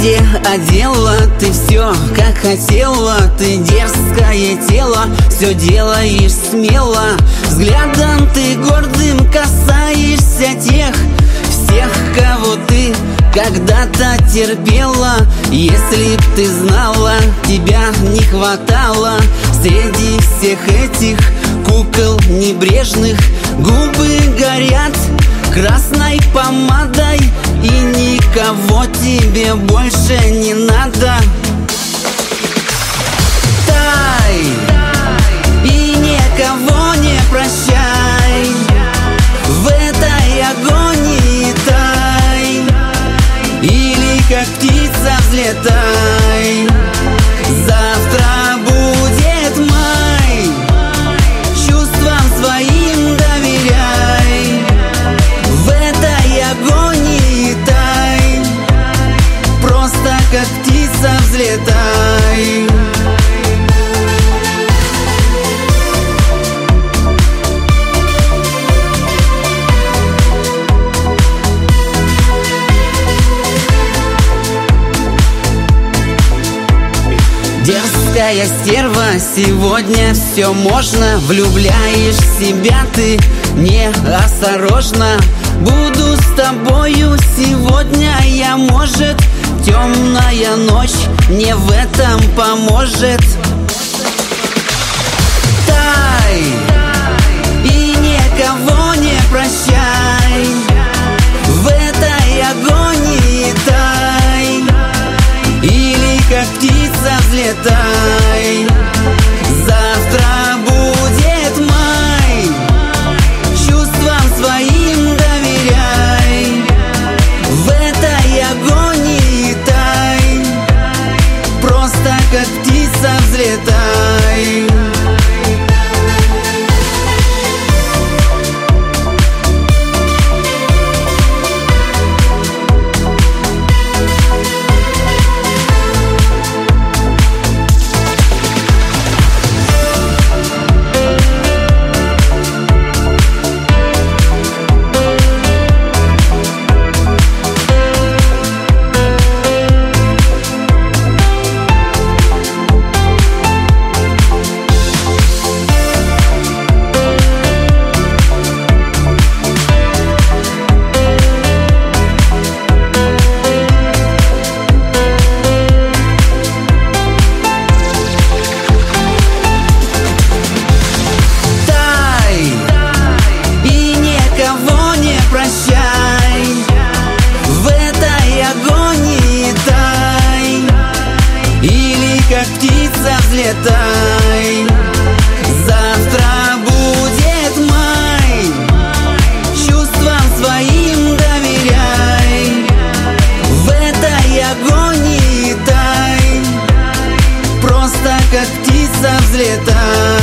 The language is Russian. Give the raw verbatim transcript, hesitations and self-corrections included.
Где одела ты все, как хотела? Ты дерзкое тело, все делаешь смело. Взглядом ты гордым касаешься тех, всех, кого ты когда-то терпела. Если б ты знала, тебя не хватало среди всех этих кукол небрежных. Губы горят красной помадой, и никого тебе больше не надо. Тай, и никого не прощай, в этой агонии тай, или как птица взлетай. Завтра будет май, чувствам своим доверяй, в этой агонии тай, просто как птица взлетай. Дерзкая стерва, сегодня все можно. Влюбляешь в себя ты неосторожно. Буду с тобою сегодня я, может. Темная ночь мне в этом поможет. Тай, и никого не прощай, в этой агонии тай, или как птица взлетай. Завтра будет май, чувствам своим доверяй, в этой агонии тай, просто как птица взлетай. Как птица взлетай. Завтра будет май, чувствам своим доверяй, в этой агонии тай, просто как птица взлетай.